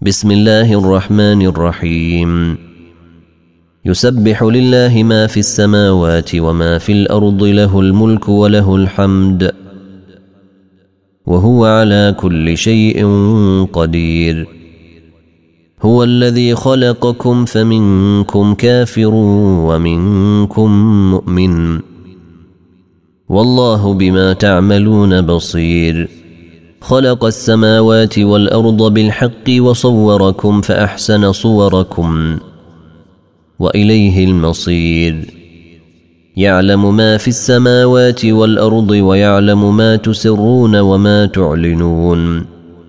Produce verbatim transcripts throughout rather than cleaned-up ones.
بسم الله الرحمن الرحيم. يسبح لله ما في السماوات وما في الأرض، له الملك وله الحمد وهو على كل شيء قدير. هو الذي خلقكم فمنكم كافر ومنكم مؤمن، والله بما تعملون بصير. خلق السماوات والأرض بالحق وصوركم فأحسن صوركم وإليه المصير. يعلم ما في السماوات والأرض ويعلم ما تسرون وما تعلنون،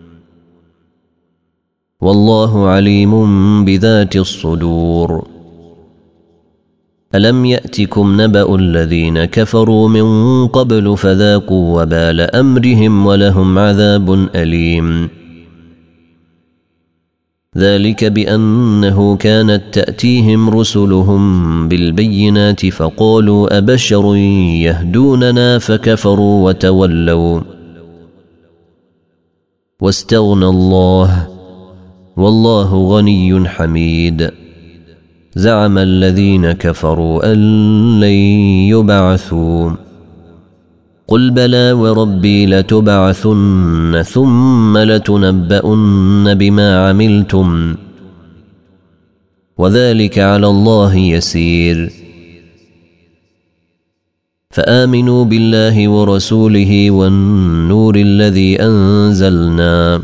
والله عليم بذات الصدور. ألم يأتكم نبأ الذين كفروا من قبل فذاقوا وبال أمرهم ولهم عذاب أليم. ذلك بأنه كانت تأتيهم رسلهم بالبينات فقالوا أبشر يهدوننا فكفروا وتولوا واستغنى الله والله غني حميد. زعم الذين كفروا أن لن يبعثوا، قل بلى وربي لتبعثن ثم لتنبؤن بما عملتم وذلك على الله يسير. فآمنوا بالله ورسوله والنور الذي أنزلنا،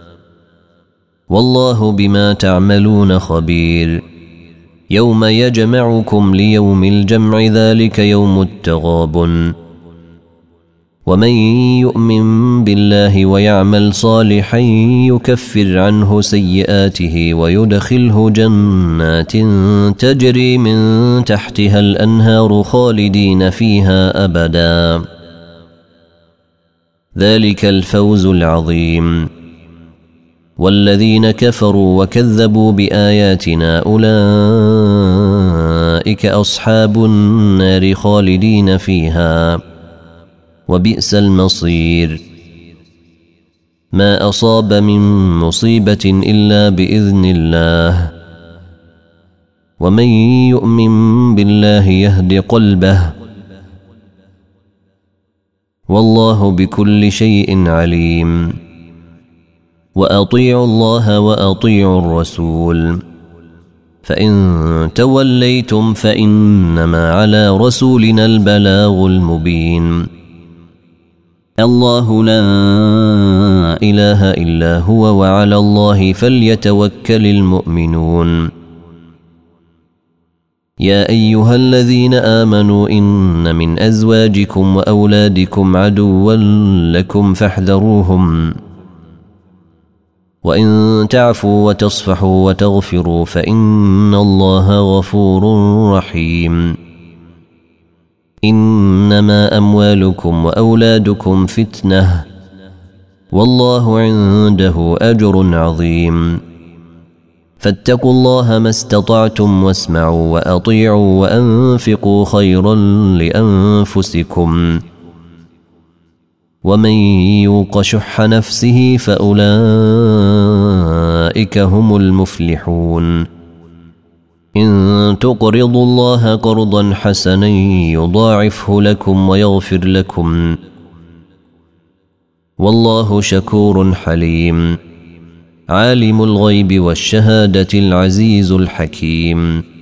والله بما تعملون خبير. يوم يجمعكم ليوم الجمع، ذلك يوم التغابن. ومن يؤمن بالله ويعمل صالحا يكفر عنه سيئاته ويدخله جنات تجري من تحتها الأنهار خالدين فيها أبدا، ذلك الفوز العظيم. والذين كفروا وكذبوا بآياتنا أولئك أصحاب النار خالدين فيها وبئس المصير. ما أصاب من مصيبة إلا بإذن الله، ومن يؤمن بالله يهد قلبه، والله بكل شيء عليم. وأطيعوا الله وأطيعوا الرسول، فإن توليتم فإنما على رسولنا البلاغ المبين. الله لا إله إلا هو وعلى الله فليتوكل المؤمنون. يا أيها الذين آمنوا إن من أزواجكم وأولادكم عدوا لكم فاحذروهم، وإن تعفوا وتصفحوا وتغفروا فإن الله غفور رحيم. إنما أموالكم وأولادكم فتنة، والله عنده أجر عظيم. فاتقوا الله ما استطعتم واسمعوا وأطيعوا وأنفقوا خيرا لأنفسكم، ومن يوق شح نفسه فأولئك هم المفلحون. إن تقرضوا الله قرضا حسنا يضاعفه لكم ويغفر لكم، والله شكور حليم. عالم الغيب والشهادة العزيز الحكيم.